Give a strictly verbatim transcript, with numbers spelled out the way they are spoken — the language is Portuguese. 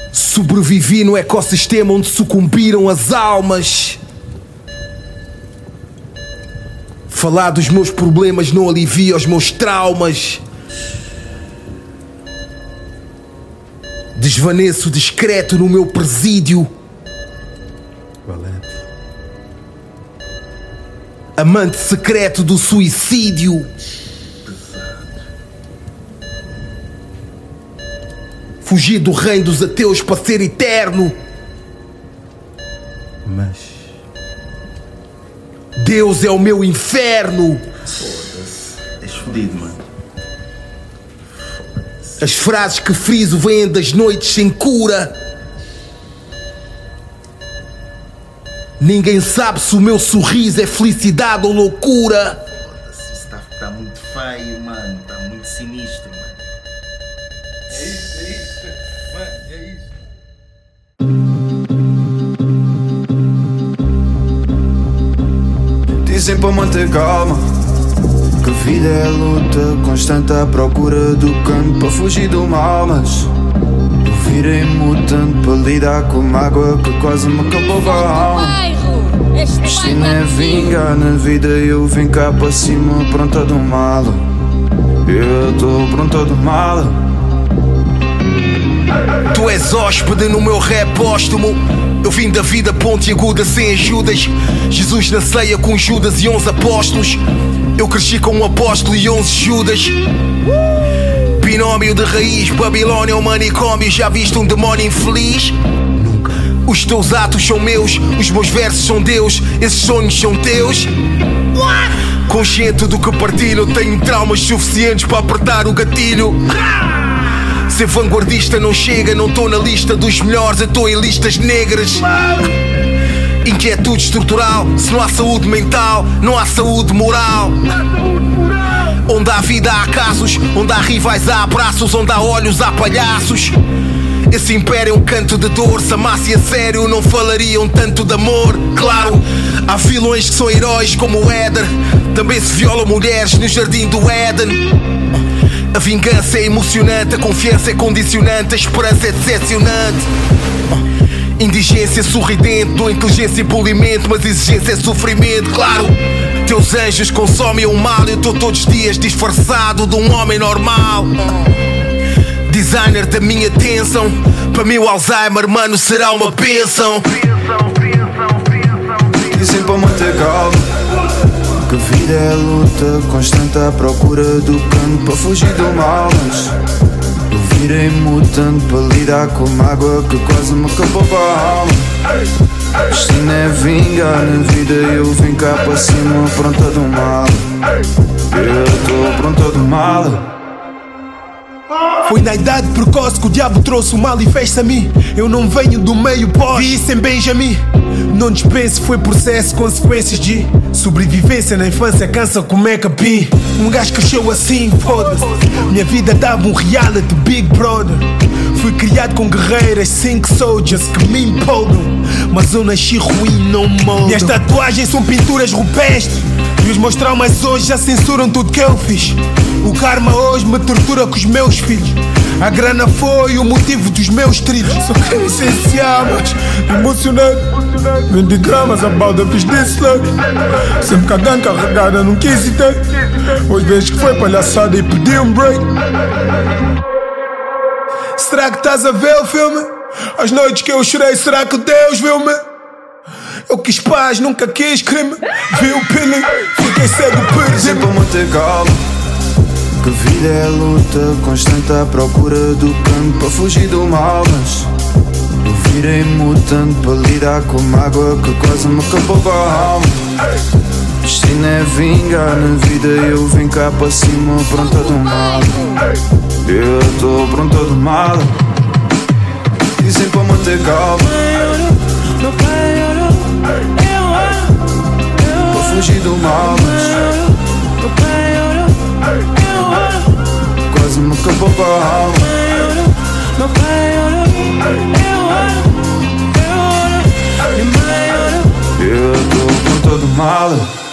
Sobrevivi no ecossistema onde sucumbiram as almas. Falar dos meus problemas não alivia os meus traumas. Desvaneço discreto no meu presídio. Valente. Amante secreto do suicídio. Fugi do reino dos ateus para ser eterno. Mas Deus é o meu inferno. Foda-se. És fodido, mano. As frases que friso vêm das noites sem cura. Ninguém sabe se o meu sorriso é felicidade ou loucura. Foda-se. Isso tá, tá muito feio, mano. Tá muito sinistro, mano. É isso, é isso. Mano, é isso. Dizem para manter calma, que a vida é luta constante à procura do canto para fugir do mal, mas eu virei-me tanto para lidar com a mágoa que quase me acabou com a alma. Destino é vingar na vida, eu vim cá para cima pronta do mal. Eu estou pronta do mal. Tu és hóspede no meu rap póstumo. Eu vim da vida pontiaguda sem ajudas. Jesus na ceia com Judas e onze apóstolos. Eu cresci com um apóstolo e onze Judas. Binómio de raiz, Babilônia é um manicômio. Já viste um demónio infeliz? Nunca. Os teus atos são meus, os meus versos são Deus. Esses sonhos são teus. Consciente do que partilho, tenho traumas suficientes para apertar o gatilho. Ser vanguardista não chega, não estou na lista dos melhores, eu estou em listas negras. Inquietude estrutural, se não há saúde mental, não há saúde moral. Onde há vida há casos, onde há rivais há abraços, onde há olhos há palhaços. Esse império é um canto de dor, se amasse a sério não falariam tanto de amor. Claro, há vilões que são heróis como o Éder. Também se violam mulheres no jardim do Éden. A vingança é emocionante, a confiança é condicionante, a esperança é decepcionante. Indigência sorridente, dou inteligência e polimento, mas exigência é sofrimento, claro. Teus anjos consomem o mal, eu estou todos os dias disfarçado de um homem normal. Designer da minha atenção, para mim o Alzheimer, mano, será uma bênção. Dizem para manter calma, que a vida é luta constante à procura do canto para fugir do mal, mas eu virei-me tanto para lidar com a mágoa que quase me acabou com a alma. Destino é vingar na vida, eu vim cá para cima pronta do mal. Eu estou pronta do mal. Foi na idade precoce que o diabo trouxe o mal e fez-se a mim. Eu não venho do meio pós, vi isso em Benjamin. Não dispense, foi processo, consequências de sobrevivência na infância, cansa como é capim. Um gajo cresceu assim, foda-se. Minha vida dava um reality Big Brother. Fui criado com guerreiras, cinco soldiers que me empolgam, mas eu nasci ruim, não moldo. Minhas tatuagens são pinturas rupestres e os meus traumas hoje já censuram tudo que eu fiz. O karma hoje me tortura com os meus filhos. A grana foi o motivo dos meus trilhos. Só quero licenciar, mas emocionante. Vendi gramas, a balda fiz desse lado. Sempre cagando, carregada, não quis ir ter. Hoje vejo que foi palhaçada e pedi um break. Será que estás a ver o filme? As noites que eu chorei, será que Deus viu-me? Eu quis paz, nunca quis crime. Vi o peeling, fiquei cego, perdi. Dizem para manter calma, que a vida é luta constante à procura do canto para fugir do mal, mas eu virei-me tanto para lidar com a mágoa que quase me acabou com a alma. Destino é vingar na vida, eu vim cá para cima pronta do mal. Eu estou pronta do mal. Dizem para manter calma, para fugir do mal, mas quase me acabou com a alma. Eu estou com todo mal.